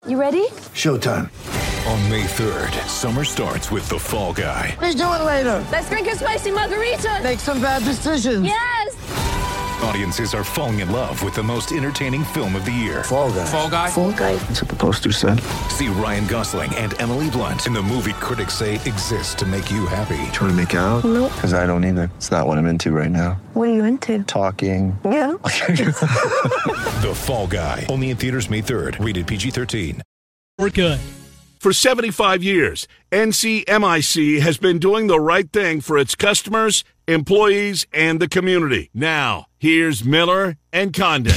You ready? Showtime. On May 3rd, summer starts with The Fall Guy. Let's do it later. Let's drink a spicy margarita. Make some bad decisions. Yes! Audiences are falling in love with the most entertaining film of the year. Fall Guy. Fall Guy? Fall guy. That's what the poster said. See Ryan Gosling and Emily Blunt in the movie critics say exists to make you happy. Trying to make it out? Nope. Because I don't either. It's not what I'm into right now. What are you into? Talking. Yeah. The Fall Guy. Only in theaters May 3rd. Rated PG-13. We're good. For 75 years, NCMIC has been doing the right thing for its customers, employees, and the community. Now, here's Miller and Condon.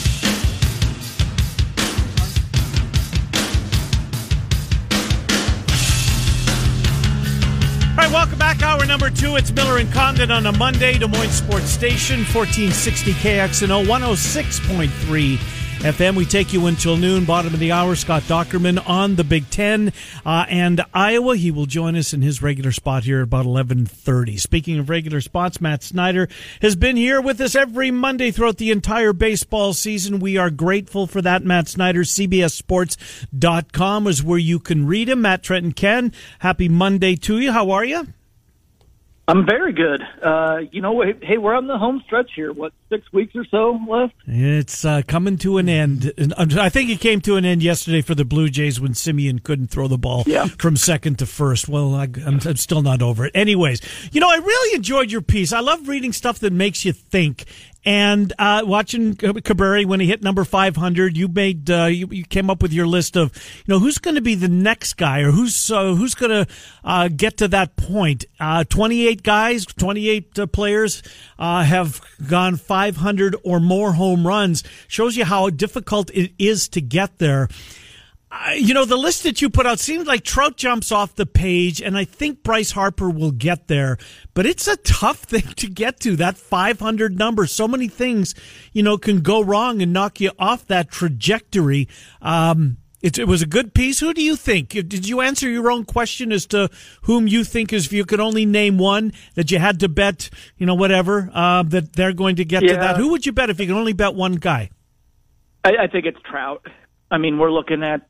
All right, welcome back. Hour number 2. It's Miller and Condon on a Monday. Des Moines Sports Station, 1460 KXNO, 106.3 FM. We take you until noon, bottom of the hour. Scott Dockerman on the Big Ten and Iowa. He will join us in his regular spot here at about 11:30. Speaking of regular spots, Matt Snyder has been here with us every Monday throughout the entire baseball season. We are grateful for that. Matt Snyder, CBSSports.com is where you can read him. Matt, Trent, and Ken, happy Monday to you. How are you? I'm very good. Hey, we're on the home stretch here. 6 weeks or so left? It's coming to an end. I think it came to an end yesterday for the Blue Jays when Simeon couldn't throw the ball from second to first. Well, I'm still not over it. Anyways, I really enjoyed your piece. I love reading stuff that makes you think. And watching Cabrera when he hit number 500, you came up with your list of who's going to be the next guy or who's going to get to that point. 28 guys, 28 players have gone 500 or more home runs. Shows you how difficult it is to get there. The list that you put out seems like Trout jumps off the page, and I think Bryce Harper will get there. But it's a tough thing to get to, that 500 number. So many things, can go wrong and knock you off that trajectory. It was a good piece. Who do you think? Did you answer your own question as to whom you think is, if you could only name one, that you had to bet, that they're going to get to that? Who would you bet if you could only bet one guy? I think it's Trout. I mean, we're looking at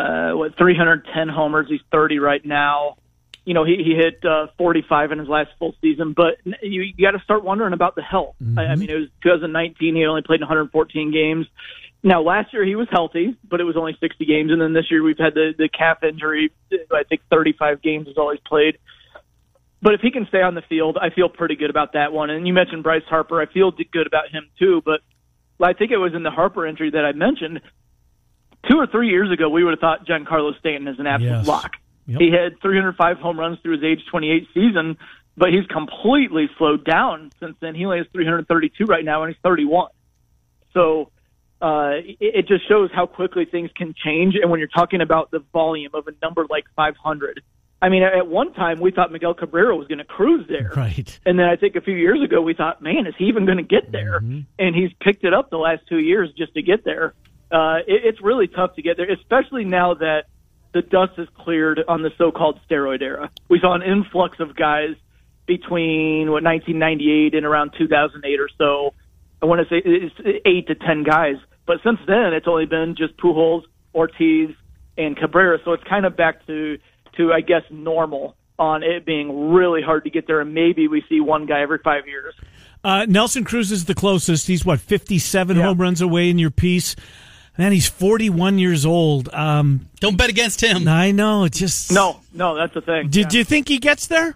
310 homers. He's 30 right now. He hit 45 in his last full season, but you got to start wondering about the health. Mm-hmm. I mean, it was 2019. He only played in 114 games. Now, last year he was healthy, but it was only 60 games, and then this year we've had the calf injury. I think 35 games is all he's played. But if he can stay on the field, I feel pretty good about that one. And you mentioned Bryce Harper. I feel good about him too, but I think it was in the Harper injury that I mentioned. 2 or 3 years ago, we would have thought Giancarlo Stanton is an absolute lock. Yep. He had 305 home runs through his age 28 season, but he's completely slowed down since then. He only has 332 right now, and he's 31. So it just shows how quickly things can change. And when you're talking about the volume of a number like 500, I mean, at one time we thought Miguel Cabrera was going to cruise there. Right. And then I think a few years ago we thought, man, is he even going to get there? Mm-hmm. And he's picked it up the last 2 years just to get there. It's really tough to get there, especially now that the dust is cleared on the so-called steroid era. We saw an influx of guys between 1998 and around 2008 or so. I want to say it's 8 to 10 guys, but since then it's only been just Pujols, Ortiz, and Cabrera. So it's kind of back to I guess normal on it being really hard to get there, and maybe we see one guy every 5 years. Nelson Cruz is the closest. He's 57 home runs away in your piece. Man, he's 41 years old. Don't bet against him. I know. It just no, that's the thing. Do you think he gets there?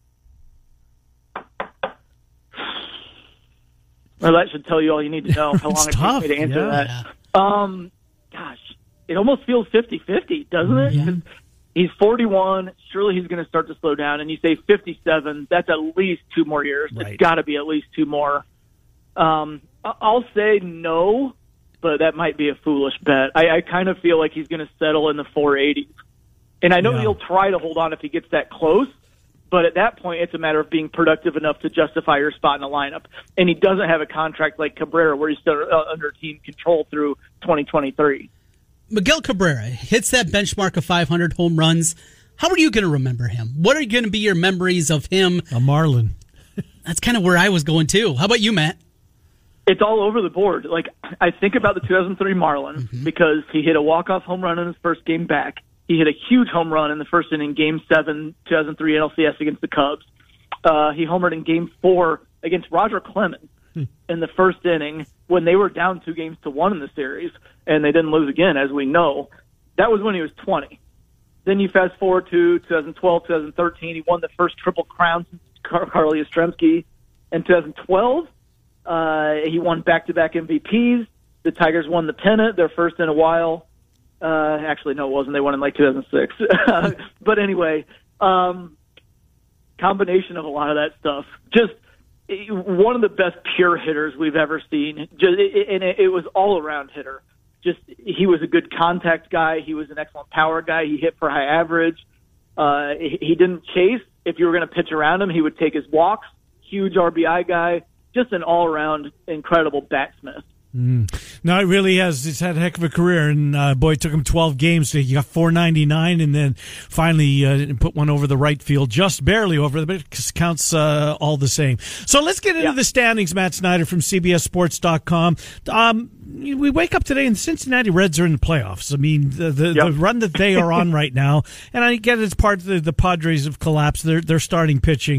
Well, that should tell you all you need to know. How long it takes me to answer that. Gosh, it almost feels 50-50, doesn't it? Yeah. He's 41. Surely he's going to start to slow down. And you say 57. That's at least 2 more years. Right. It's got to be at least 2 more. I'll say no, but that might be a foolish bet. I kind of feel like he's going to settle in the 480s. And I know he'll try to hold on if he gets that close, but at that point, it's a matter of being productive enough to justify your spot in the lineup. And he doesn't have a contract like Cabrera where he's still under team control through 2023. Miguel Cabrera hits that benchmark of 500 home runs. How are you going to remember him? What are going to be your memories of him? A Marlin. That's kind of where I was going, too. How about you, Matt? It's all over the board. Like, I think about the 2003 Marlins because he hit a walk-off home run in his first game back. He hit a huge home run in the first inning, Game 7, 2003 NLCS against the Cubs. He homered in Game 4 against Roger Clemens in the first inning when they were down 2-1 in the series, and they didn't lose again, as we know. That was when he was 20. Then you fast forward to 2012, 2013. He won the first Triple Crown since Carly Yastrzemski. In 2012, he won back-to-back MVPs. The Tigers won the pennant, their first in a while. Actually, no, it wasn't. They won in like 2006. But anyway, combination of a lot of that stuff. Just one of the best pure hitters we've ever seen. It was all-around hitter. Just he was a good contact guy. He was an excellent power guy. He hit for high average. He didn't chase. If you were going to pitch around him, he would take his walks. Huge RBI guy. Just an all-around incredible batsmith. No, it really has. He's had a heck of a career, and boy, it took him 12 games. He got 499, and then finally put one over the right field, just barely over, but it counts all the same. So let's get into the standings. Matt Snyder from CBSSports.com. We wake up today, and the Cincinnati Reds are in the playoffs. I mean, the run that they are on right now, and I get it's part of the Padres have collapsed. They're starting pitching.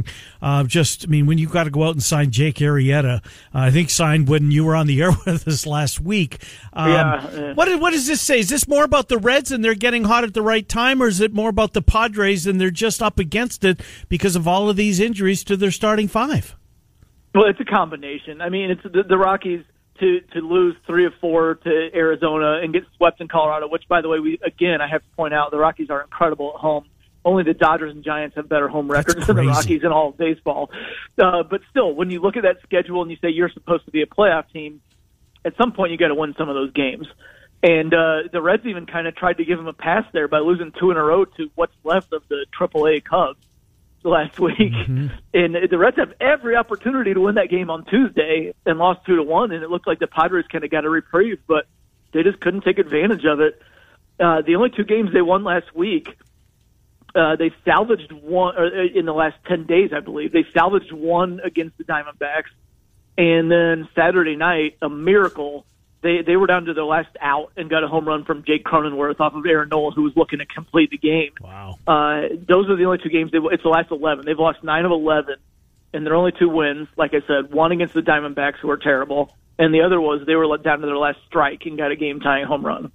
When you got to go out and sign Jake Arrieta, I think signed when you were on the air with us last week. What does this say? Is this more about the Reds and they're getting hot at the right time, or is it more about the Padres and they're just up against it because of all of these injuries to their starting five? Well, it's a combination. I mean, it's the Rockies to lose 3 of 4 to Arizona and get swept in Colorado, which, by the way, I have to point out, the Rockies are incredible at home. Only the Dodgers and Giants have better home records than the Rockies in all of baseball. But still, when you look at that schedule and you say you're supposed to be a playoff team, at some point you got to win some of those games. And the Reds even kind of tried to give them a pass there by losing 2 in a row to what's left of the AAA Cubs last week. And the Reds have every opportunity to win that game on Tuesday and lost 2-1, and it looked like the Padres kind of got a reprieve, but they just couldn't take advantage of it. The only 2 games they won last week, they salvaged one in the last 10 days, I believe. They salvaged one against the Diamondbacks, and then Saturday night, a miracle, they were down to their last out and got a home run from Jake Cronenworth off of Aaron Nola, who was looking to complete the game. Wow. Those are the only 2 games. It's the last 11. They've lost 9 of 11, and their only 2 wins, like I said, one against the Diamondbacks, who are terrible, and the other was they were down to their last strike and got a game-tying home run.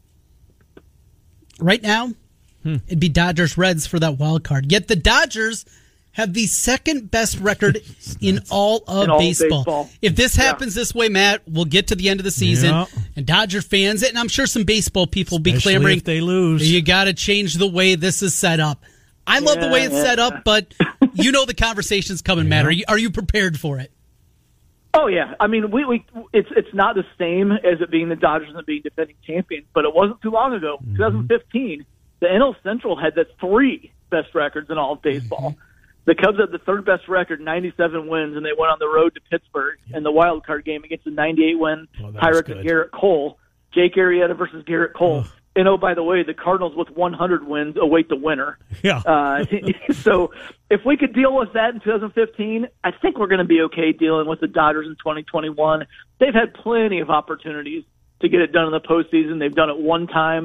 Right now, it'd be Dodgers-Reds for that wild card. Yet the Dodgers have the second best record in all of baseball. If this happens this way, Matt, we'll get to the end of the season, and Dodger fans, and I'm sure some baseball people will be clamoring, if they lose, you got to change the way this is set up. I love the way it's set up, but you know the conversation's coming, Matt. Are you prepared for it? Oh yeah, I mean, it's not the same as it being the Dodgers and being defending champions, but it wasn't too long ago, 2015. The NL Central had the 3 best records in all of baseball. The Cubs had the 3rd best record, 97 wins, and they went on the road to Pittsburgh in the wild card game against the 98-win Pirates and Garrett Cole. Jake Arrieta versus Garrett Cole. And oh, by the way, the Cardinals with 100 wins await the winner. So if we could deal with that in 2015, I think we're going to be okay dealing with the Dodgers in 2021. They've had plenty of opportunities to get it done in the postseason. They've done it one time.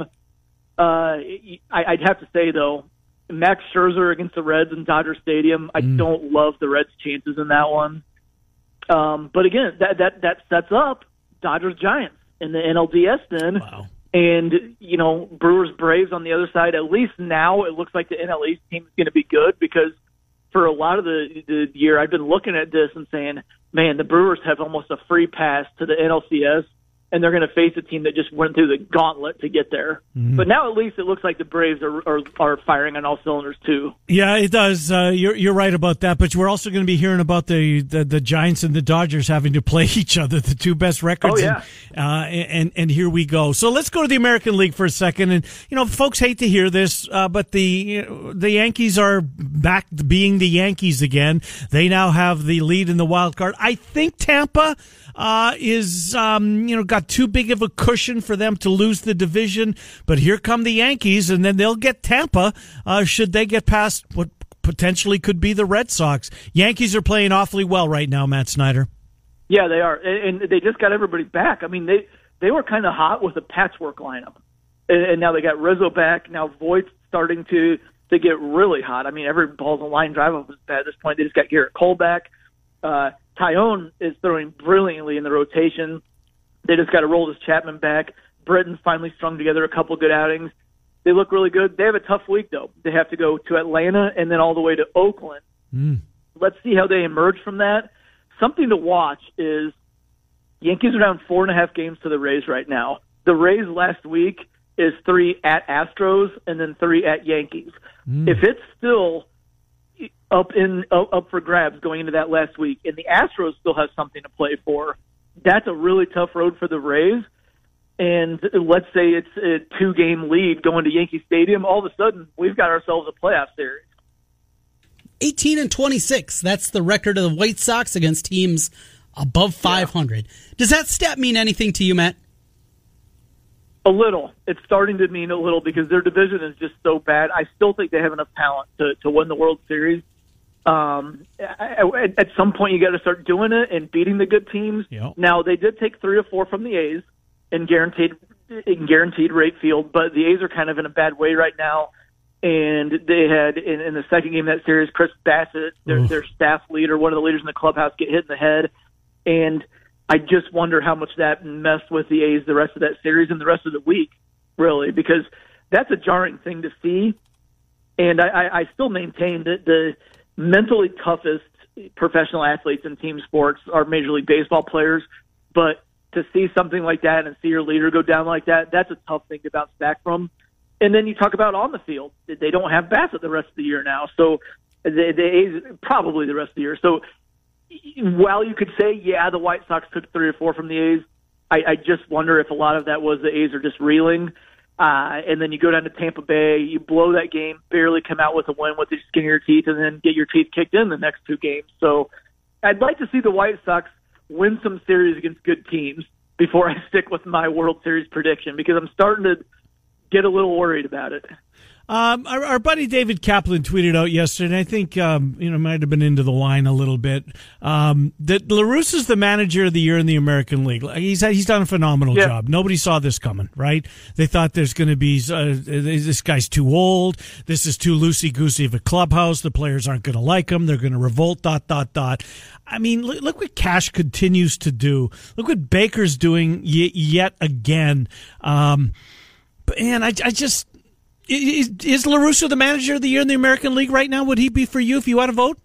I'd have to say, though, Max Scherzer against the Reds in Dodger Stadium, I don't love the Reds' chances in that one. But again, that sets up Dodgers-Giants in the NLDS then. Wow. And, Brewers-Braves on the other side. At least now it looks like the NL East team is going to be good because for a lot of the year I've been looking at this and saying, man, the Brewers have almost a free pass to the NLCS, and they're going to face a team that just went through the gauntlet to get there. But now at least it looks like the Braves are firing on all cylinders too. Yeah, it does. You're right about that. But we're also going to be hearing about the Giants and the Dodgers having to play each other, the 2 best records. Oh, yeah. And here we go. So let's go to the American League for a second. And folks hate to hear this, but the Yankees are back to being the Yankees again. They now have the lead in the wild card. I think Tampa is got too big of a cushion for them to lose the division, but here come the Yankees, and then they'll get Tampa should they get past what potentially could be the Red Sox. Yankees are playing awfully well right now, Matt Snyder. Yeah, they are, and they just got everybody back. I mean, they were kind of hot with a patchwork lineup, and now they got Rizzo back. Now Voigt's starting to get really hot. I mean, every ball's a line drive up at this point. They just got Garrett Cole back. Tyone is throwing brilliantly in the rotation. They just got to roll this Chapman back. Britton's finally strung together a couple good outings. They look really good. They have a tough week, though. They have to go to Atlanta and then all the way to Oakland. Let's see how they emerge from that. Something to watch is Yankees are down 4.5 games to the Rays right now. The Rays last week is 3 at Astros and then 3 at Yankees. If it's still up for grabs going into that last week, and the Astros still have something to play for, that's a really tough road for the Rays. And let's say it's a 2-game lead going to Yankee Stadium, all of a sudden we've got ourselves a playoff series. 18-26. That's the record of the White Sox against teams above 500. Does that stat mean anything to you, Matt? A little. It's starting to mean a little because their division is just so bad. I still think they have enough talent to win the World Series. At some point, you got to start doing it and beating the good teams. Yep. Now, they did take 3 or 4 from the A's in guaranteed rate field, but the A's are kind of in a bad way right now. And they had, in the second game of that series, Chris Bassett, their staff leader, one of the leaders in the clubhouse, get hit in the head. And I just wonder how much that messed with the A's the rest of that series and the rest of the week, really, because that's a jarring thing to see. And I still maintain that the mentally toughest professional athletes in team sports are Major League Baseball players. But to see something like that and see your leader go down like that, that's a tough thing to bounce back from. And then you talk about on the field. They don't have Bassett the rest of the year now. So the A's probably the rest of the year. So while you could say, yeah, the White Sox took 3 or 4 from the A's, I just wonder if a lot of that was the A's are just reeling. And then you go down to Tampa Bay, you blow that game, barely come out with a win with the skin of your teeth, and then get your teeth kicked in the next 2 games. So I'd like to see the White Sox win some series against good teams before I stick with my World Series prediction, because I'm starting to get a little worried about it. Our buddy David Kaplan tweeted out yesterday, and I think might have been into the line a little bit, that La Russa is the manager of the year in the American League. He's done a phenomenal job. Nobody saw this coming, right? They thought there's going to be this guy's too old. This is too loosey-goosey of a clubhouse. The players aren't going to like him. They're going to revolt. ... I mean, look what Cash continues to do. Look what Baker's doing yet again. And I just. Is La Russa the manager of the year in the American League right now? Would he be for you if you had to vote?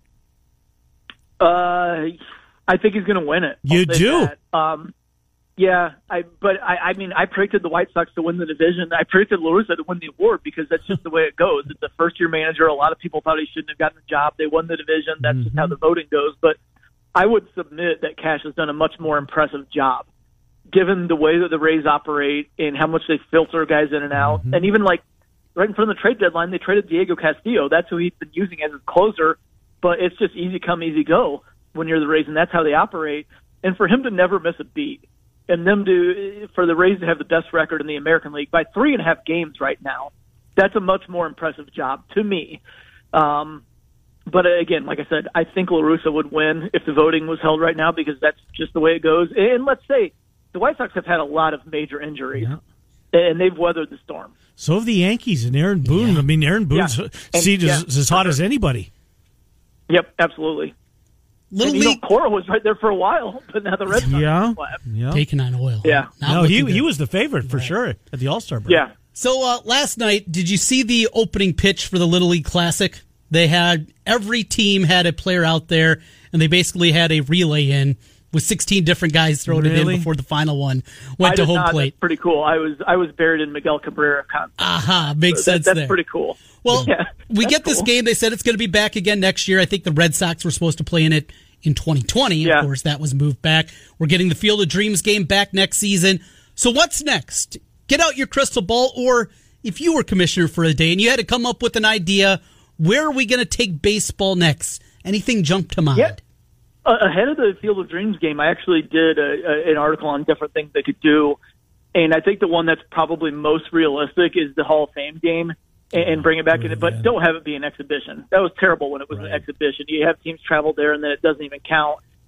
I think he's going to win it. You do? Yeah, I predicted the White Sox to win the division. I predicted La Russa to win the award because that's just the way it goes. It's a first-year manager. A lot of people thought he shouldn't have gotten the job. They won the division. That's just how the voting goes. But I would submit that Cash has done a much more impressive job, given the way that the Rays operate and how much they filter guys in and out. And even like right in front of the trade deadline, they traded Diego Castillo. That's who he's been using as his closer. But it's just easy come, easy go when you're the Rays, and that's how they operate. And for him to never miss a beat, and for the Rays to have the best record in the American League by 3.5 games right now, that's a much more impressive job to me. But again, like I said, I think La Russa would win if the voting was held right now because that's just the way it goes. And let's say the White Sox have had a lot of major injuries, and they've weathered the storm. So have the Yankees and Aaron Boone. I mean, Aaron Boone's seat is as hot as anybody. Yep, absolutely. Cora was right there for a while, but now the Red Sox taking on oil. Yeah. No, he was the favorite for sure at the All-Star break. Yeah. So last night, did you see the opening pitch for the Little League Classic? They had every team had a player out there, and they basically had a relay in with 16 different guys throwing it in before the final one went to home plate. That's pretty cool. I was buried in Miguel Cabrera concert. Aha, makes sense there. That's pretty cool. Well, we get this game. They said it's going to be back again next year. I think the Red Sox were supposed to play in it in 2020. Yeah. Of course, that was moved back. We're getting the Field of Dreams game back next season. So what's next? Get out your crystal ball, or if you were commissioner for a day and you had to come up with an idea, where are we going to take baseball next? Anything jump to mind? Yeah. Ahead of the Field of Dreams game, I actually did an article on different things they could do, and I think the one that's probably most realistic is the Hall of Fame game and bring it back in it, but don't have it be an exhibition. That was terrible when it was an exhibition. You have teams travel there, and then it doesn't even count.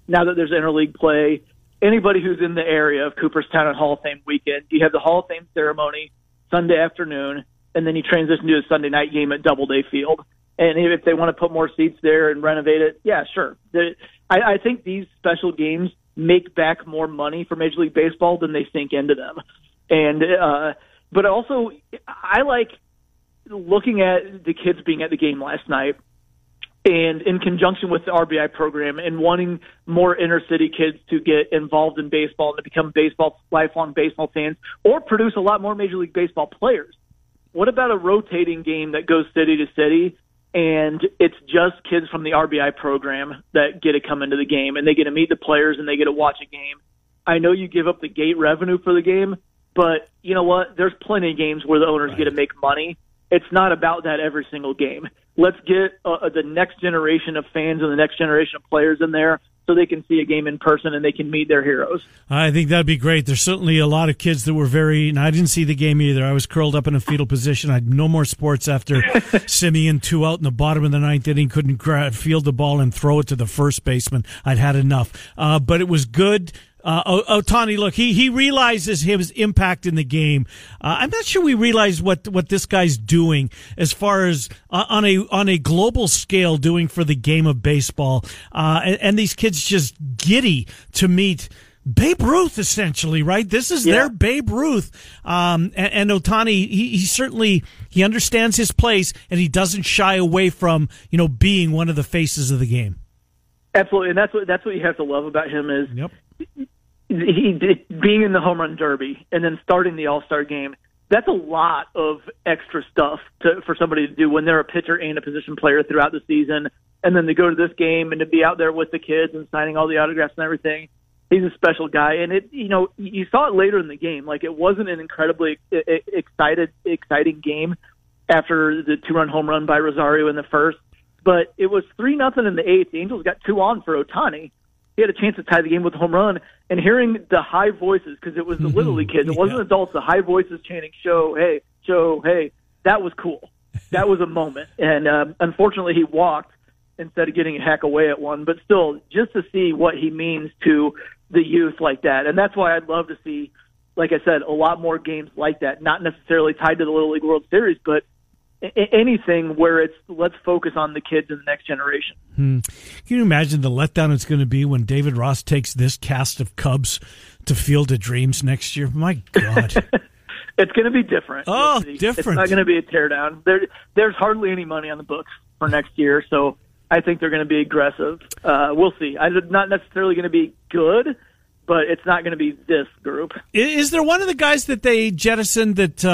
now that there's interleague play, anybody who's in the area of Cooperstown and Hall of Fame weekend, you have the Hall of Fame ceremony Sunday afternoon, and then you transition to a Sunday night game at Doubleday Field. And if they want to put more seats there and renovate it, yeah, sure. I think these special games make back more money for Major League Baseball than they sink into them. And but also, I like looking at the kids being at the game last night, and in conjunction with the RBI program and wanting more inner city kids to get involved in baseball and to become lifelong baseball fans, or produce a lot more Major League Baseball players. What about a rotating game that goes city to city, and it's just kids from the RBI program that get to come into the game, and they get to meet the players and they get to watch a game? I know you give up the gate revenue for the game, but you know what? There's plenty of games where the owners get to make money. It's not about that every single game. Let's get the next generation of fans and the next generation of players in there so they can see a game in person and they can meet their heroes. I think that'd be great. There's certainly a lot of kids that were and I didn't see the game either. I was curled up in a fetal position. I had no more sports after Simeon, 2 out in the bottom of the ninth inning, couldn't field the ball and throw it to the first baseman. I'd had enough. But it was good. Ohtani, look, he realizes his impact in the game. I'm not sure we realize what this guy's doing as far as on a global scale doing for the game of baseball. And these kids just giddy to meet Babe Ruth, essentially, right? This is their Babe Ruth. And Ohtani, he certainly, he understands his place, and he doesn't shy away from, being one of the faces of the game. Absolutely. And that's what you have to love about him is he being in the home run derby and then starting the All-Star game. That's a lot of extra stuff for somebody to do when they're a pitcher and a position player throughout the season. And then to go to this game and to be out there with the kids and signing all the autographs and everything. He's a special guy. And you saw it later in the game. Like, it wasn't an incredibly exciting game after the 2-run home run by Rosario in the first. But it was 3-0 in the eighth. The Angels got 2 on for Ohtani. He had a chance to tie the game with a home run. And hearing the high voices, because it was the Little League kids, it wasn't adults, the high voices chanting, "Show, hey," that was cool. That was a moment. And unfortunately, he walked instead of getting a hack away at one. But still, just to see what he means to the youth like that. And that's why I'd love to see, like I said, a lot more games like that, not necessarily tied to the Little League World Series, but anything where it's let's focus on the kids in the next generation. Can you imagine the letdown it's going to be when David Ross takes this cast of Cubs to Field of Dreams next year? My God. It's going to be different. Oh, different. It's not going to be a teardown. There's hardly any money on the books for next year, so I think they're going to be aggressive. We'll see. It's not necessarily going to be good, but it's not going to be this group. Is there one of the guys that they jettisoned that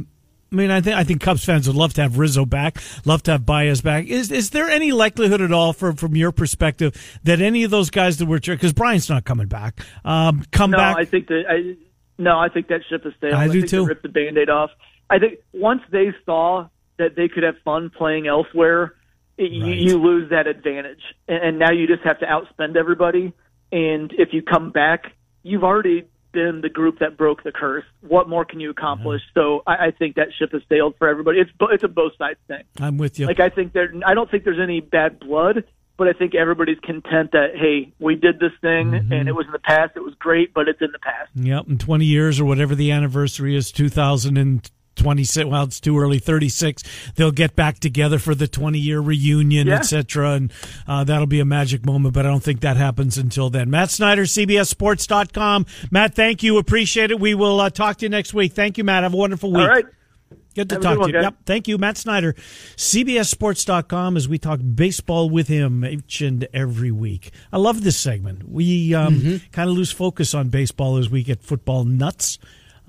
I think Cubs fans would love to have Rizzo back, love to have Baez back. Is there any likelihood at all, from your perspective, that any of those guys that were, because Bryant's not coming back, come back? I think that ship has sailed. I do think too. They ripped the Band-Aid off. I think once they saw that they could have fun playing elsewhere, you lose that advantage, and now you just have to outspend everybody. And if you come back, you've already been the group that broke the curse. What more can you accomplish? So I think that ship has sailed for everybody. It's a both sides thing. I'm with you. Like, I don't think there's any bad blood, but I think everybody's content that, hey, we did this thing and it was in the past. It was great, but it's in the past. Yep. In 20 years or whatever the anniversary is, 2026. Well, it's too early. 36. They'll get back together for the 20-year reunion, etc. And that'll be a magic moment. But I don't think that happens until then. Matt Snyder, CBSSports.com. Matt, thank you. Appreciate it. We will talk to you next week. Thank you, Matt. Have a wonderful week. All right. Good to talk to you. Yep. Thank you, Matt Snyder. CBSSports.com as we talk baseball with him each and every week. I love this segment. We kind of lose focus on baseball as we get football nuts.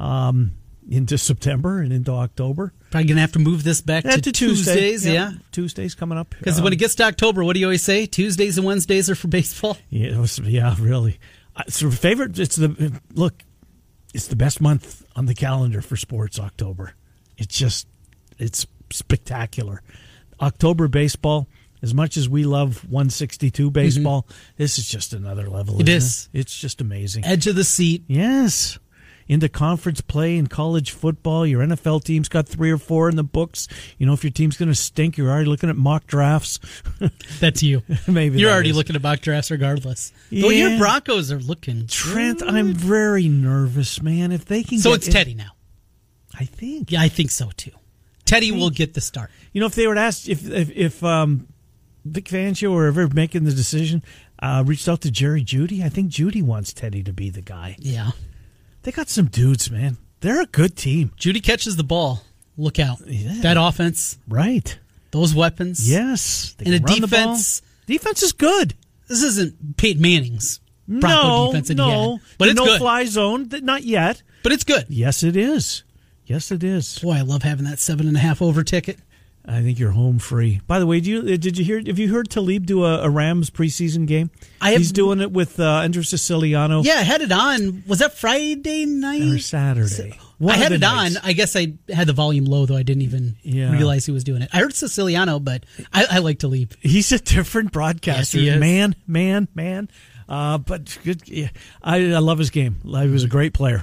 Into September and into October. Probably going to have to move this back to Tuesdays. Yeah. Tuesdays coming up. Because when it gets to October, what do you always say? Tuesdays and Wednesdays are for baseball? Yeah, really. It's your favorite. It's the best month on the calendar for sports, October. It's spectacular. October baseball, as much as we love 162 baseball, this is just another level. It is. It's just amazing. Edge of the seat. Yes. into conference play in college football. Your NFL team's got 3 or 4 in the books. If your team's going to stink, you're already looking at mock drafts. That's you. Maybe you're already looking at mock drafts regardless. Yeah. Though your Broncos are looking Trent, good. I'm very nervous, man. If they can, so it's Teddy now. I think. Yeah, I think so too. Teddy will get the start. If they were to ask if Vic Fangio or ever making the decision reached out to Jerry Jeudy, I think Jeudy wants Teddy to be the guy. Yeah. They got some dudes, man. They're a good team. Jeudy catches the ball. Look out. Yeah. That offense. Right. Those weapons. Yes. And a defense. Defense is good. This isn't Peyton Manning's Bronco defense that he had. But it's good. No-fly zone. Not yet. But it's good. Yes, it is. Yes, it is. Boy, I love having that 7.5 over ticket. I think you're home free. By the way, did you hear? Have you heard Talib do a Rams preseason game? He's doing it with Andrew Siciliano. Yeah, I had it on. Was that Friday night or Saturday? I had it on. I guess I had the volume low, though. I didn't even realize he was doing it. I heard Siciliano, but I like Talib. He's a different broadcaster. Yes, he is. Man. But good. Yeah, I love his game. He was a great player.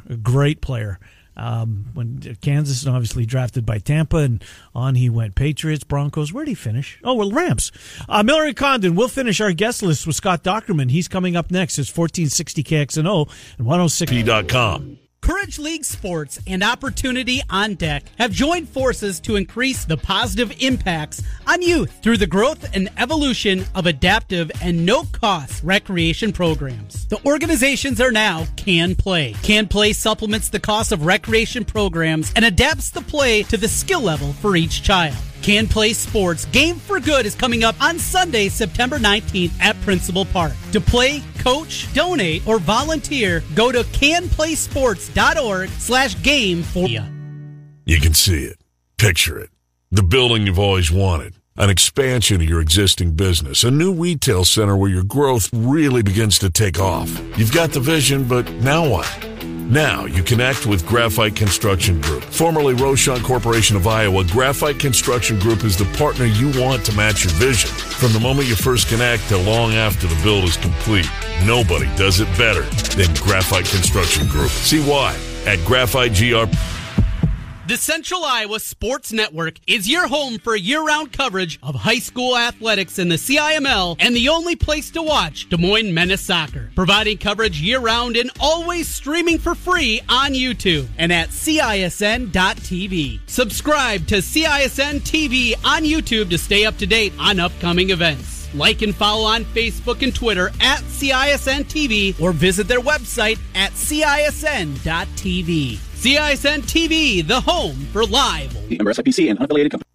When Kansas, and obviously drafted by Tampa, and on he went. Patriots, Broncos. Where did he finish? Oh, well, Rams. Miller and Condon. We'll finish our guest list with Scott Docterman. He's coming up next. It's 1460 KXNO and 106.com. Courage League Sports and Opportunity on Deck have joined forces to increase the positive impacts on youth through the growth and evolution of adaptive and no-cost recreation programs. The organizations are now Can Play. Can Play supplements the cost of recreation programs and adapts the play to the skill level for each child. Can Play Sports Game for Good is coming up on Sunday, September 19th at Principal Park. To play, coach, donate, or volunteer, go to canplaysports.org/game for you. You can see it. Picture it. The building you've always wanted. An expansion of your existing business. A new retail center where your growth really begins to take off. You've got the vision, but now what? Now you connect with Graphite Construction Group. Formerly Rochon Corporation of Iowa, Graphite Construction Group is the partner you want to match your vision. From the moment you first connect to long after the build is complete, nobody does it better than Graphite Construction Group. See why at Graphite GR. The Central Iowa Sports Network is your home for year-round coverage of high school athletics in the CIML and the only place to watch Des Moines Menace Soccer. Providing coverage year-round and always streaming for free on YouTube and at CISN.TV. Subscribe to CISN TV on YouTube to stay up to date on upcoming events. Like and follow on Facebook and Twitter at CISN TV or visit their website at CISN.TV. CISN TV, the home for live. Member SIPC and unaffiliated company.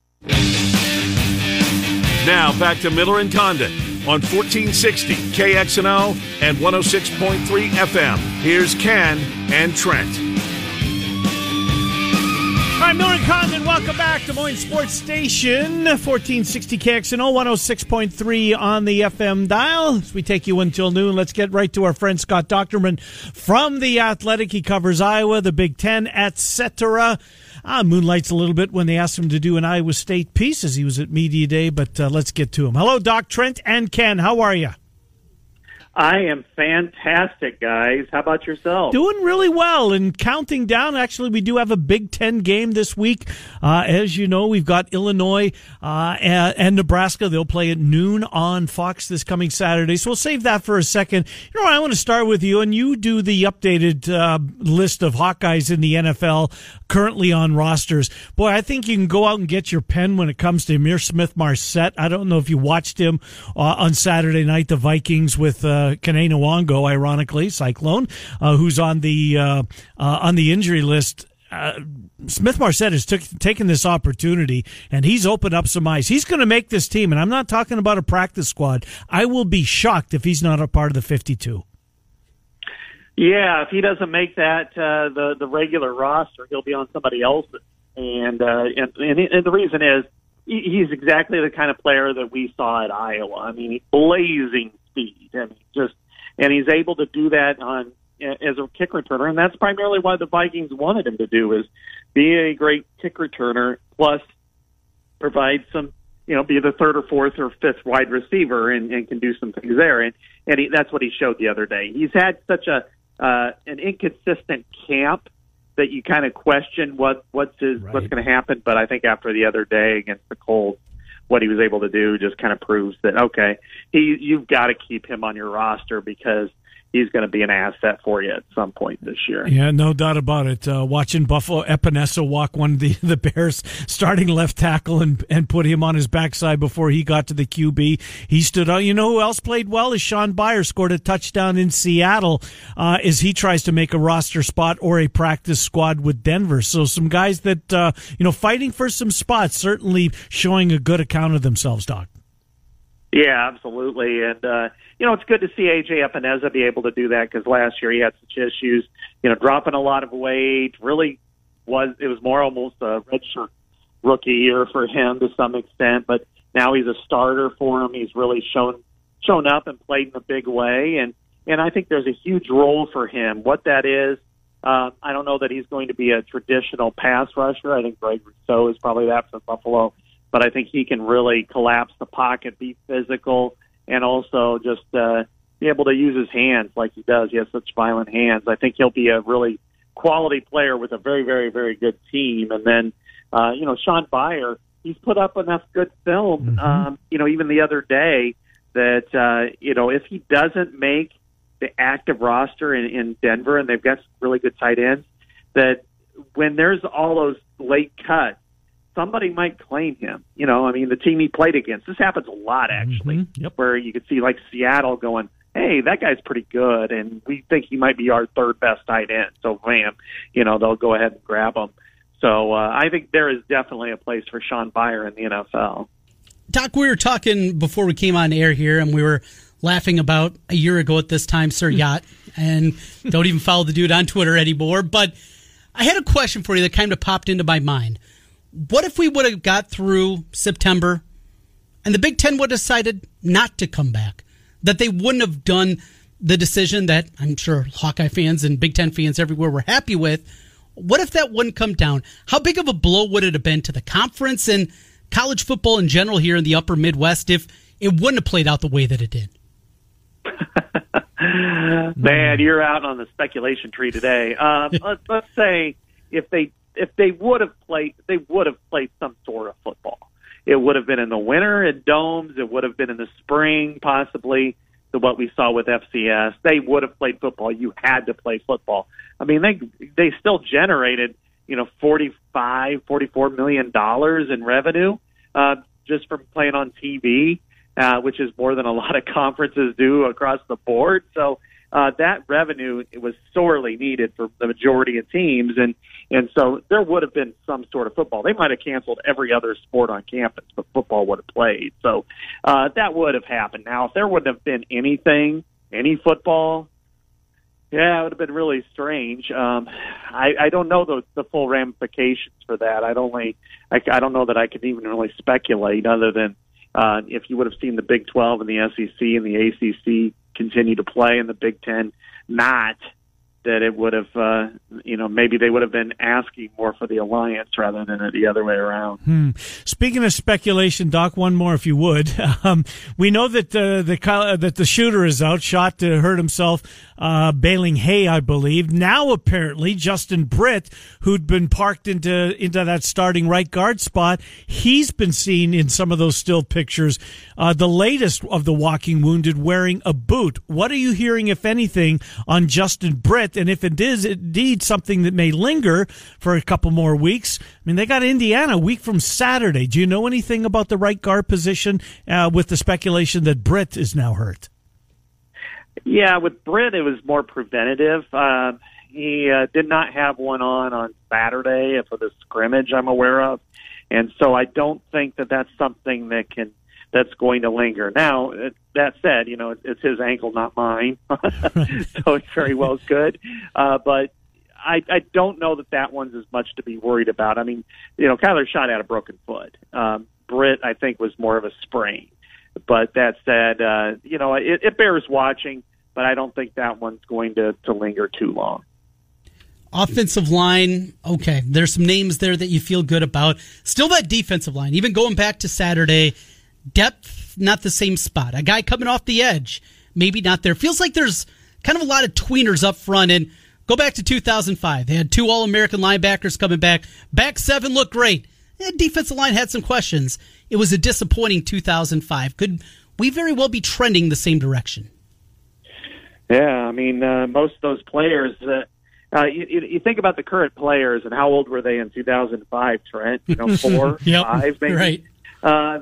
Now back to Miller and Condon on 1460 KXNO and 106.3 FM. Here's Ken and Trent. All right, Miller and Condon, welcome back. Des Moines Sports Station, 1460 KXNO, 106.3 on the FM dial. As we take you until noon, let's get right to our friend Scott Docterman from The Athletic. He covers Iowa, the Big Ten, etc. Moonlights a little bit when they asked him to do an Iowa State piece as he was at Media Day, but let's get to him. Hello, Doc, Trent, and Ken. How are you? I am fantastic, guys. How about yourself? Doing really well and counting down. Actually, we do have a Big Ten game this week. As you know, we've got Illinois and Nebraska. They'll play at noon on Fox this coming Saturday. So we'll save that for a second. You know, I want to start with you, and you do the updated list of Hawkeyes in the NFL currently on rosters. Boy, I think you can go out and get your pen when it comes to Ihmir Smith-Marsette. I don't know if you watched him on Saturday night, the Vikings with Kene Nwango, ironically, Cyclone, who's on the injury list. Smith-Marsette has taken this opportunity, and he's opened up some eyes. He's going to make this team, and I'm not talking about a practice squad. I will be shocked if he's not a part of the 52. Yeah, if he doesn't make that the regular roster, he'll be on somebody else's. And the reason is he's exactly the kind of player that we saw at Iowa. I mean, he's blazing speed, and he's able to do that as a kick returner, and that's primarily why the Vikings wanted him to do is be a great kick returner, plus provide some, be the third or fourth or fifth wide receiver and can do some things there, and that's what he showed the other day. He's had such an inconsistent camp that you kind of question what's going to happen. But I think after the other day against the Colts, what he was able to do just kind of proves that, okay, you've got to keep him on your roster because he's going to be an asset for you at some point this year. Yeah, no doubt about it. Watching Buffalo Epinesa walk one of the Bears starting left tackle and put him on his backside before he got to the QB. He stood out. You know who else played well is Sean Byer, scored a touchdown in Seattle as he tries to make a roster spot or a practice squad with Denver. So some guys that, fighting for some spots, certainly showing a good account of themselves, Doc. Yeah, absolutely. And, it's good to see A.J. Epinesa be able to do that because last year he had such issues, dropping a lot of weight. It was more almost a redshirt rookie year for him to some extent, but now he's a starter for him. He's really shown up and played in a big way. And I think there's a huge role for him. What that is, I don't know that he's going to be a traditional pass rusher. I think Greg Rousseau is probably that for Buffalo. But I think he can really collapse the pocket, be physical, and also just be able to use his hands like he does. He has such violent hands. I think he'll be a really quality player with a very, very, very good team. And then, Sean Byer, he's put up enough good film, even the other day that, if he doesn't make the active roster in Denver, and they've got some really good tight ends, that when there's all those late cuts, somebody might claim him. The team he played against. This happens a lot, actually, where you could see like Seattle going, hey, that guy's pretty good, and we think he might be our third best tight end. So, bam, they'll go ahead and grab him. So I think there is definitely a place for Sean Byer in the NFL. Doc, we were talking before we came on air here, and we were laughing about a year ago at this time, Sir Yacht, and don't even follow the dude on Twitter anymore. But I had a question for you that kind of popped into my mind. What if we would have got through September and the Big Ten would have decided not to come back? That they wouldn't have done the decision that I'm sure Hawkeye fans and Big Ten fans everywhere were happy with. What if that wouldn't come down? How big of a blow would it have been to the conference and college football in general here in the upper Midwest if it wouldn't have played out the way that it did? Man, you're out on the speculation tree today. Let's say if they would have played some sort of football. It would have been in the winter in domes. It would have been in the spring, possibly, to what we saw with FCS. They would have played football. You had to play football. I mean, they still generated, $44 million in revenue just from playing on TV, which is more than a lot of conferences do across the board. So that revenue was sorely needed for the majority of teams, and so there would have been some sort of football. They might have canceled every other sport on campus, but football would have played. So that would have happened. Now, if there wouldn't have been any football, yeah, it would have been really strange. I don't know the full ramifications for that. I don't know that I could even really speculate other than if you would have seen the Big 12 and the SEC and the ACC continue to play and the Big Ten not, that it would have, maybe they would have been asking more for the alliance rather than the other way around. Speaking of speculation, Doc, one more if you would. We know that that the shooter is out, shot to hurt himself, baling hay, I believe. Now, apparently, Justin Britt, who'd been parked into that starting right guard spot, he's been seen in some of those still pictures, the latest of the walking wounded, wearing a boot. What are you hearing, if anything, on Justin Britt? And if it is indeed something that may linger for a couple more weeks, I mean, they got Indiana a week from Saturday. Do you know anything about the right guard position with the speculation that Britt is now hurt? Yeah, with Britt, it was more preventative. He did not have one on Saturday for the scrimmage I'm aware of. And so I don't think that that's something that's going to linger. Now, that said, it's his ankle, not mine. So it very well could. But I don't know that one's as much to be worried about. I mean, Kyler shot at a broken foot. Britt, I think, was more of a sprain. But that said, it bears watching, but I don't think that one's going to linger too long. Offensive line, okay. There's some names there that you feel good about. Still that defensive line, even going back to Saturday, depth, not the same spot. A guy coming off the edge, maybe not there. Feels like there's kind of a lot of tweeners up front, and Go back to 2005. They had 2 All-American linebackers coming back. Back 7 looked great. The defensive line had some questions. It was a disappointing 2005. Could we very well be trending the same direction? Yeah, I mean, most of those players, you think about the current players and how old were they in 2005, Trent? 4, yep, 5, maybe? Right.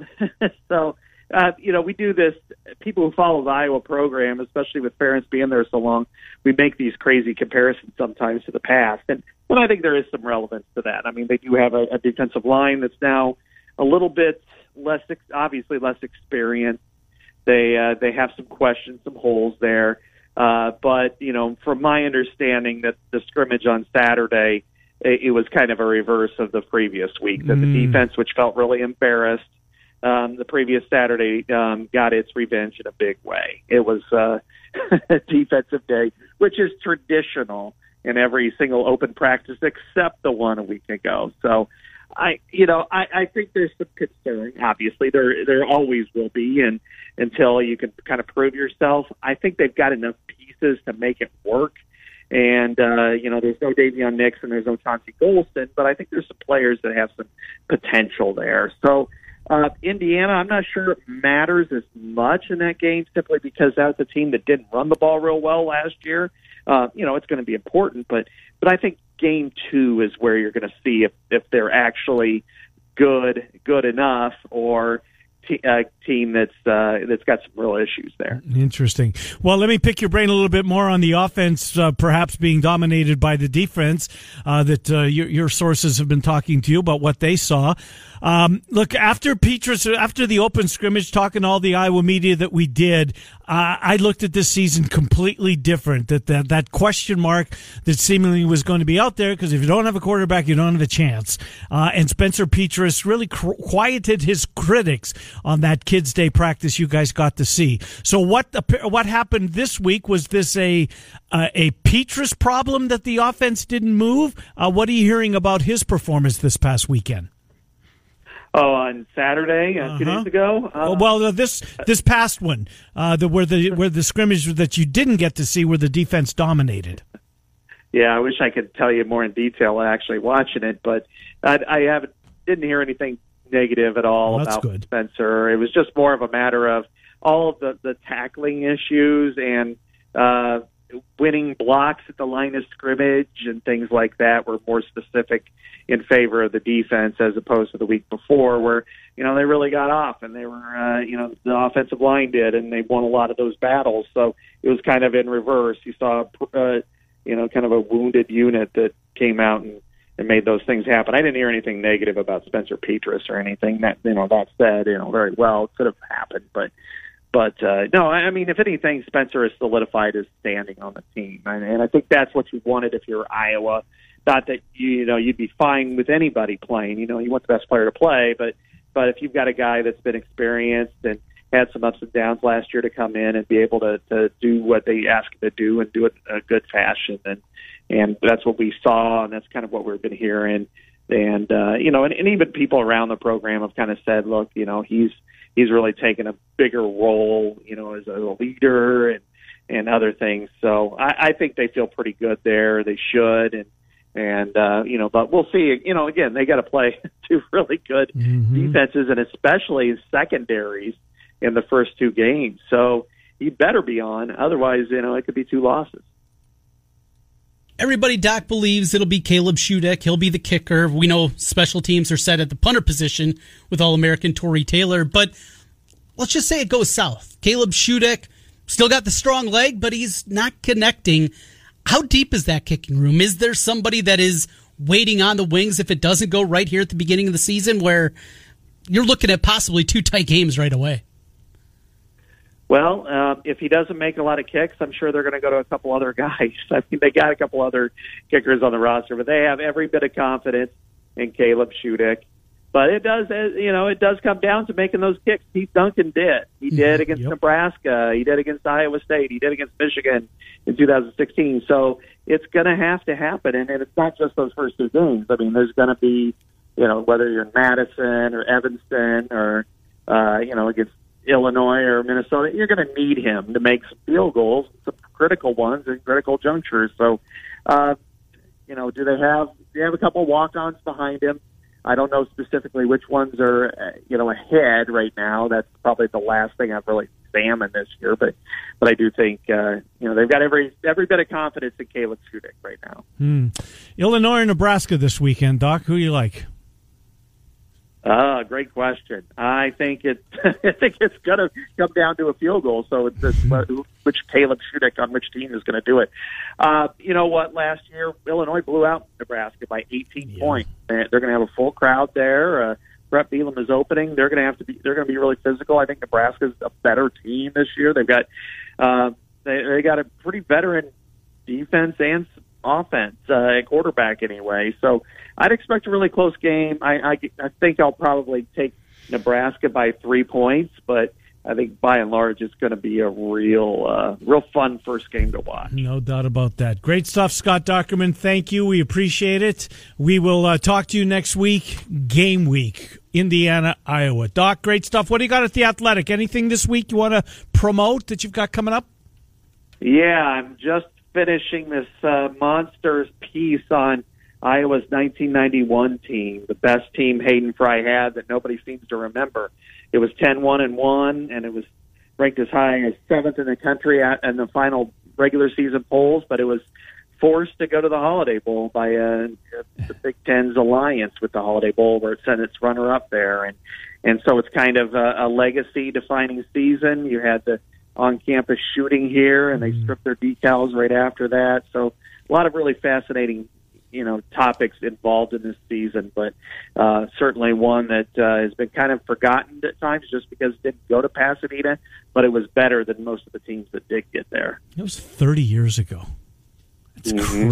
We do this, people who follow the Iowa program, especially with parents being there so long, we make these crazy comparisons sometimes to the past. And I think there is some relevance to that. I mean, they do have a defensive line that's now a little bit obviously less experienced. They have some questions, some holes there. But, from my understanding that the scrimmage on Saturday, it was kind of a reverse of the previous week, that the defense, which felt really embarrassed, the previous Saturday got its revenge in a big way. It was a defensive day, which is traditional in every single open practice except the one a week ago. So I think there's some concern. Obviously, there always will be, and until you can kind of prove yourself, I think they've got enough pieces to make it work. And there's no Davion Nix and there's no Chauncey Golston, but I think there's some players that have some potential there. So Indiana, I'm not sure it matters as much in that game, simply because that's a team that didn't run the ball real well last year. It's going to be important, but I think game 2 is where you're going to see if they're actually good enough, or a team that's got some real issues there. Interesting. Well, let me pick your brain a little bit more on the offense, perhaps being dominated by the defense. Your sources have been talking to you about what they saw. Look, after the open scrimmage, talking to all the Iowa media that we did, I looked at this season completely different. That question mark that seemingly was going to be out there, because if you don't have a quarterback, you don't have a chance. And Spencer Petras really quieted his critics on that Kids Day practice you guys got to see. So what happened this week? Was this a Petras problem that the offense didn't move? What are you hearing about his performance this past weekend? Oh, on Saturday, 2 days ago. This past one, where the scrimmage that you didn't get to see, where the defense dominated. Yeah, I wish I could tell you more in detail actually watching it, but I didn't hear anything negative at all about Spencer. It was just more of a matter of all of the tackling issues and winning blocks at the line of scrimmage and things like that were more specific in favor of the defense, as opposed to the week before, where they really got off and they were the offensive line did, and they won a lot of those battles. So it was kind of in reverse. You saw kind of a wounded unit that came out and made those things happen. I didn't hear anything negative about Spencer Petras or anything. That said, very well, it could have happened, but no, I mean, if anything, Spencer has solidified his standing on the team, and I think that's what you wanted if you're Iowa. Not that you'd be fine with anybody playing. You want the best player to play, but if you've got a guy that's been experienced and had some ups and downs last year to come in and be able to do what they ask him to do and do it in a good fashion, and that's what we saw, and that's kind of what we've been hearing. And and even people around the program have kind of said, look, he's really taken a bigger role, as a leader and other things. So I think they feel pretty good there. They should, but we'll see. Again, they got to play 2 really good defenses, and especially secondaries in the first 2 games. So he better be on, otherwise, it could be 2 losses. Everybody, Doc, believes it'll be Caleb Shudak. He'll be the kicker. We know special teams are set at the punter position with All-American Tory Taylor, but let's just say it goes south. Caleb Shudak still got the strong leg, but he's not connecting. How deep is that kicking room? Is there somebody that is waiting on the wings if it doesn't go right here at the beginning of the season, where you're looking at possibly 2 tight games right away? Well, if he doesn't make a lot of kicks, I'm sure they're going to go to a couple other guys. I mean, they got a couple other kickers on the roster, but they have every bit of confidence in Caleb Shudak. But it does come down to making those kicks. Keith Duncan did. He did against Nebraska. He did against Iowa State. He did against Michigan in 2016. So it's going to have to happen, and it's not just those first 2 games. I mean, there's going to be, whether you're in Madison or Evanston or, against Illinois or Minnesota, you're going to need him to make some field goals, some critical ones and critical junctures. So Do they have a couple walk-ons behind him? I don't know specifically which ones are, ahead right now. That's probably the last thing I've really examined this year. But I do think, they've got every bit of confidence in Caleb Schudick right now. Illinois or Nebraska this weekend, Doc? Who you like? Great question. I think it's going to come down to a field goal. So it's which Caleb Schudick on which team is going to do it. You know what? Last year, Illinois blew out Nebraska by 18 points. They're going to have a full crowd there. Brett Bielema is opening. They're going to be really physical. I think Nebraska's a better team this year. They've got they got a pretty veteran defense and offense at quarterback anyway. So I'd expect a really close game. I think I'll probably take Nebraska by 3 points, but I think by and large it's going to be a real fun first game to watch. No doubt about that. Great stuff, Scott Dochterman. Thank you. We appreciate it. We will talk to you next week, game week, Indiana, Iowa. Doc, great stuff. What do you got at The Athletic? Anything this week you want to promote that you've got coming up? Yeah, I'm just finishing this Monsters piece on Iowa's 1991 team, the best team Hayden Fry had that nobody seems to remember. It was 10-1-1, and it was ranked as high as 7th in the country in the final regular season polls, but it was forced to go to the Holiday Bowl by the Big Ten's alliance with the Holiday Bowl, where it sent its runner-up there. And so it's kind of a legacy-defining season. You had the on-campus shooting here, and they stripped their decals right after that. So a lot of really fascinating, topics involved in this season, but certainly one that has been kind of forgotten at times just because it didn't go to Pasadena, but it was better than most of the teams that did get there. It was 30 years ago. It's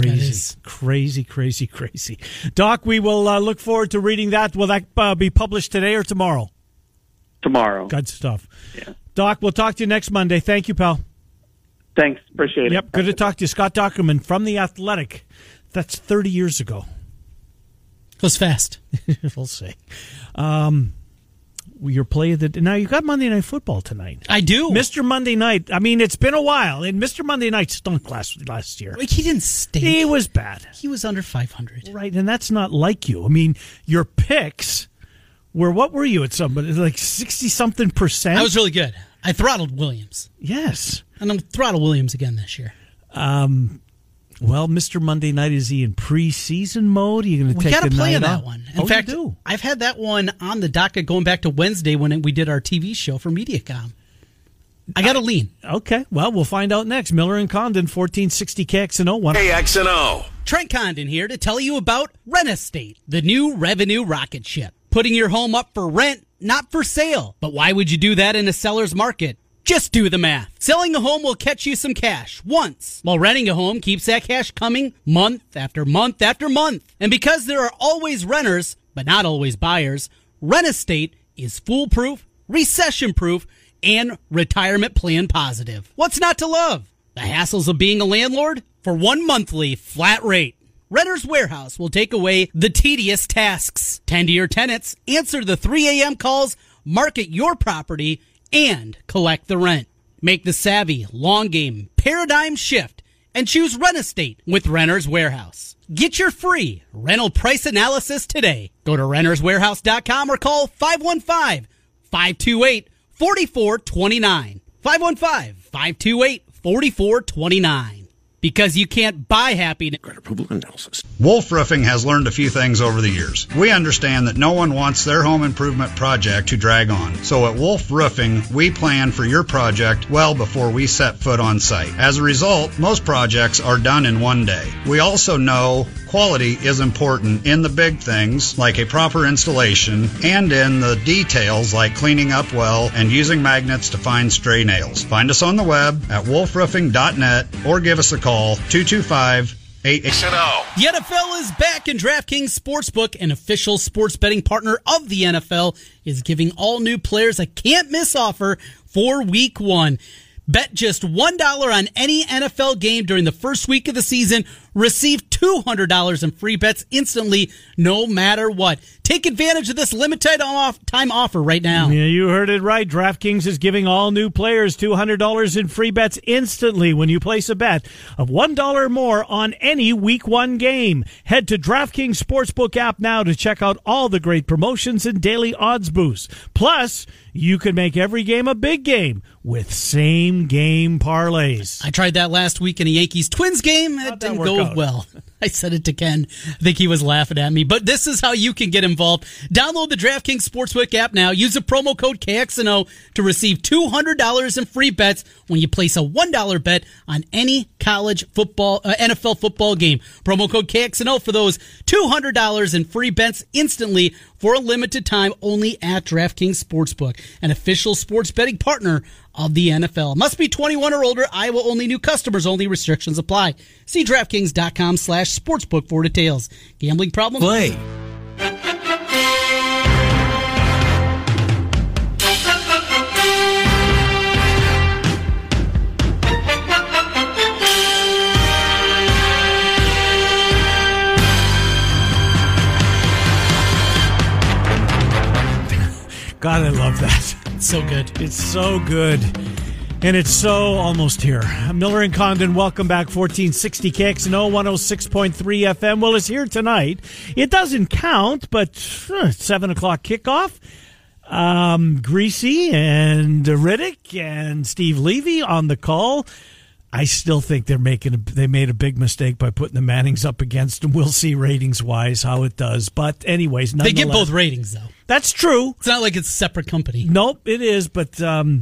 crazy. Doc, we will look forward to reading that. Will that be published today or tomorrow? Tomorrow. Good stuff. Yeah. Doc, we'll talk to you next Monday. Thank you, pal. Thanks. Appreciate it. Yep, good to talk to you. Scott Dochterman from The Athletic. That's 30 years ago. It was fast. We'll see. You're playing now you got Monday Night Football tonight. I do. Mr. Monday Night. I mean, it's been a while, and Mr. Monday Night stunk last year. He didn't stink. He was bad. He was under 500. Right, and that's not like you. I mean, your picks were, what were you at somebody, like 60-something%? I was really good. I throttled Williams. Yes. And I'm throttle Williams again this year. Well, Mr. Monday Night, is he in preseason mode? Are you going to take the night off? We got to play that one. In fact, you do? I've had that one on the docket going back to Wednesday when we did our TV show for MediaCom. I got to lean. Okay, well, we'll find out next. Miller and Condon, 1460 KXNO. KXNO. Trent Condon here to tell you about Rent Estate, the new revenue rocket ship. Putting your home up for rent, not for sale. But why would you do that in a seller's market? Just do the math. Selling a home will catch you some cash once, while renting a home keeps that cash coming month after month after month. And because there are always renters, but not always buyers, Rent Estate is foolproof, recession-proof, and retirement plan positive. What's not to love? The hassles of being a landlord? For one monthly flat rate, Renter's Warehouse will take away the tedious tasks. Tend to your tenants, answer the 3 a.m. calls, market your property, and collect the rent. Make the savvy, long game, paradigm shift and choose Rent Estate with Renter's Warehouse. Get your free rental price analysis today. Go to renterswarehouse.com or call 515-528-4429. 515-528-4429. Because you can't buy happiness. Credit approval analysis. Wolf Roofing has learned a few things over the years. We understand that no one wants their home improvement project to drag on. So at Wolf Roofing, we plan for your project well before we set foot on site. As a result, most projects are done in one day. We also know quality is important in the big things like a proper installation and in the details like cleaning up well and using magnets to find stray nails. Find us on the web at wolfroofing.net or give us a call 225-88. The NFL is back, and DraftKings Sportsbook, an official sports betting partner of the NFL, is giving all new players a can't-miss offer for Week 1. Bet just $1 on any NFL game during the first week of the season. Receive $200 in free bets instantly, no matter what. Take advantage of this limited time offer right now. Yeah, you heard it right. DraftKings is giving all new players $200 in free bets instantly when you place a bet of $1 more on any Week 1 game. Head to DraftKings Sportsbook app now to check out all the great promotions and daily odds boosts. Plus, you can make every game a big game with same-game parlays. I tried that last week in a Yankees-Twins game. It didn't go well. I said it to Ken. I think he was laughing at me. But this is how you can get involved. Download the DraftKings Sportsbook app now. Use the promo code KXNO to receive $200 in free bets when you place a $1 bet on any college football, NFL football game. Promo code KXNO for those $200 in free bets instantly for a limited time only at DraftKings Sportsbook, an official sports betting partner of the NFL. Must be 21 or older. Iowa only. New customers only. Restrictions apply. See DraftKings.com/sportsbook for details. Gambling problem? Play. God, I love that. It's so good. It's so good. And it's so almost here. Miller and Condon, welcome back. 1460 KXNO 106.3 FM. Well, it's here tonight. It doesn't count, but 7 o'clock kickoff. Greasy and Riddick and Steve Levy on the call. I still think they made a big mistake by putting the Mannings up against them. We'll see ratings-wise how it does. But anyways, they get both ratings, though. That's true. It's not like it's a separate company. Nope, it is. But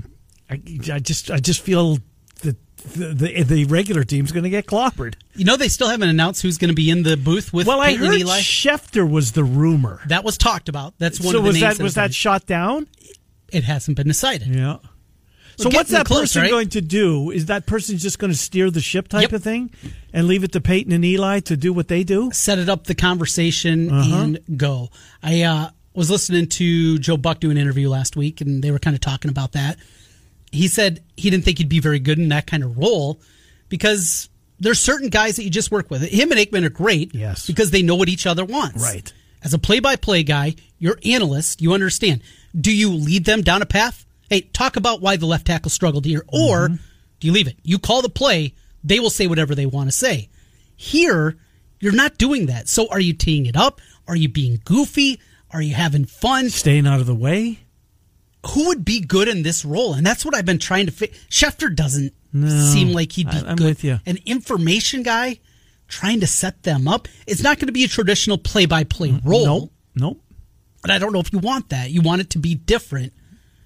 I just feel that the regular team's going to get clobbered. You know, they still haven't announced who's going to be in the booth with Peyton and Eli. Schefter was the rumor. That was talked about. That's one of the names. Was that shot down? It hasn't been decided. Yeah. So what's that person going to do? Is that person just going to steer the ship type of thing and leave it to Peyton and Eli to do what they do? Set it up, the conversation, and go. I was listening to Joe Buck do an interview last week, and they were kind of talking about that. He said he didn't think he'd be very good in that kind of role because there's certain guys that you just work with. Him and Aikman are great because they know what each other wants. Right. As a play-by-play guy, you're analyst, you understand. Do you lead them down a path? Hey, talk about why the left tackle struggled here. Or do you leave it? You call the play, they will say whatever they want to say. Here, you're not doing that. So are you teeing it up? Are you being goofy? Are you having fun? Staying out of the way? Who would be good in this role? And that's what I've been trying to figure. Schefter doesn't seem like he'd be I'm good. with you. An information guy trying to set them up. It's not going to be a traditional play-by-play role. Nope. But I don't know if you want that. You want it to be different.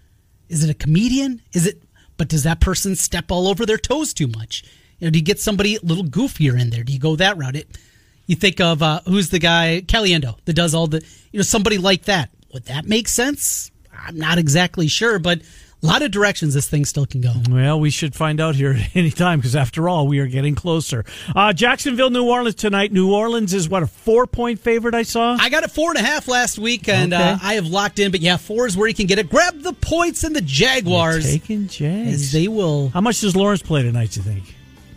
Is it a comedian? But does that person step all over their toes too much? Do you get somebody a little goofier in there? Do you go that route? You think of who's the guy, Caliendo, that does all the, somebody like that. Would that make sense? I'm not exactly sure, but a lot of directions this thing still can go. Well, we should find out here at any time because, after all, we are getting closer. Jacksonville, New Orleans tonight. New Orleans is, what, a 4-point favorite I saw? I got a 4.5 last week, and I have locked in. But, 4 is where you can get it. Grab the points and the Jaguars. You're taking Jags. As they will. How much does Lawrence play tonight, you think?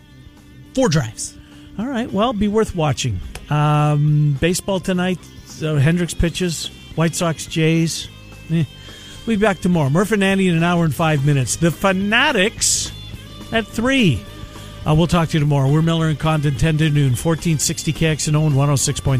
4 drives. All right. Well, be worth watching. Baseball tonight. Hendricks pitches. White Sox, Jays. We'll be back tomorrow. Murph and Andy in an hour and 5 minutes. The Fanatics at 3. We'll talk to you tomorrow. We're Miller and Condon, 10 to noon, 1460 KXNO and 106.3